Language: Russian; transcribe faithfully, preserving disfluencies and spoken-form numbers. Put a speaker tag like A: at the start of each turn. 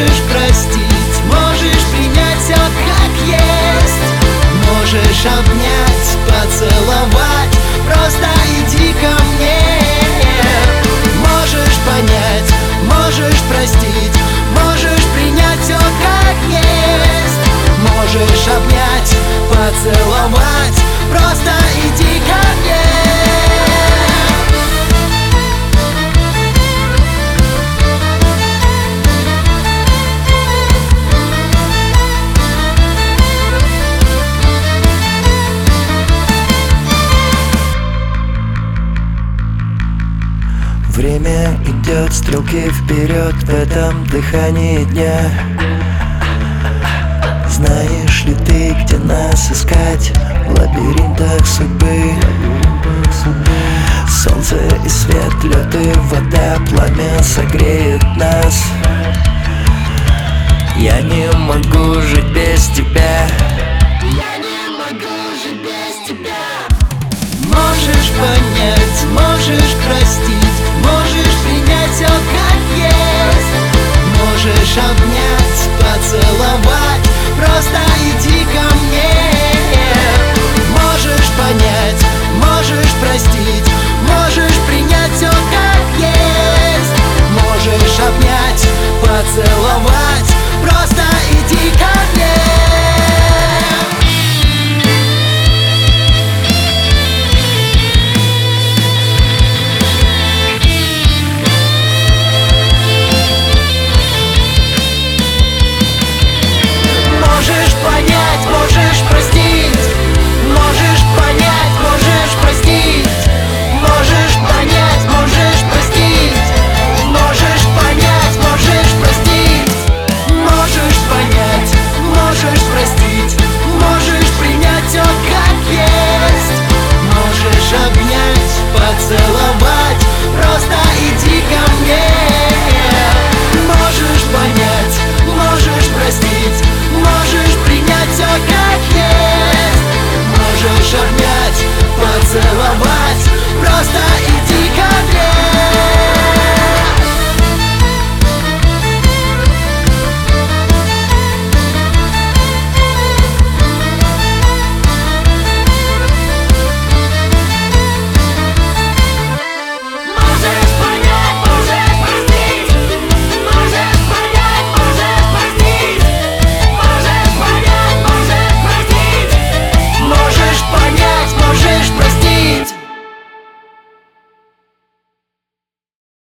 A: Можешь простить, можешь принять все как есть. Можешь обнять, поцеловать, просто иди ко мне. Можешь понять, можешь простить, можешь принять все как есть. Можешь обнять, поцеловать, просто иди ко мне.
B: Время идет, стрелки вперед в этом дыхании дня. Знаешь ли ты, где нас искать в лабиринтах судьбы? Солнце и свет, лед и вода, пламя согреет нас. Я не могу жить без тебя.
A: Я не могу жить без тебя. Можешь понять, можешь простить, можешь принять все как есть. Можешь обнять,